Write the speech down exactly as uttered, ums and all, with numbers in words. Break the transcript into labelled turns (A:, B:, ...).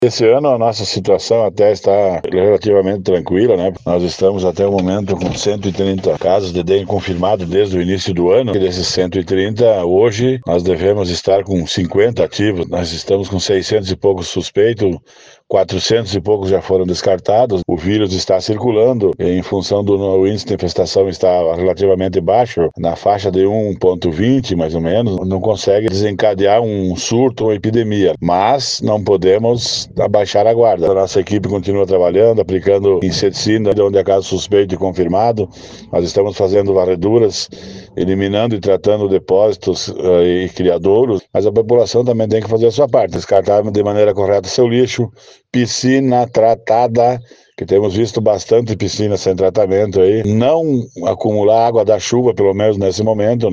A: Esse ano a nossa situação até está relativamente tranquila, né? Nós estamos até o momento com cento e trinta casos de dengue confirmados desde o início do ano. E desses cento e trinta, hoje nós devemos estar com cinquenta ativos. Nós estamos com seiscentos e poucos suspeitos, quatrocentos e poucos já foram descartados. O vírus está circulando em função do o índice de infestação está relativamente baixo, na faixa de um ponto vinte mais ou menos. Não consegue desencadear um surto ou epidemia, mas não podemos abaixar a guarda. A nossa equipe continua trabalhando, aplicando inseticida onde há caso suspeito e confirmado. Nós estamos fazendo varreduras, eliminando e tratando depósitos uh, e criadouros, mas a população também tem que fazer a sua parte, descartar de maneira correta seu lixo, piscina tratada, que temos visto bastante piscina sem tratamento aí, não acumular água da chuva, pelo menos nesse momento.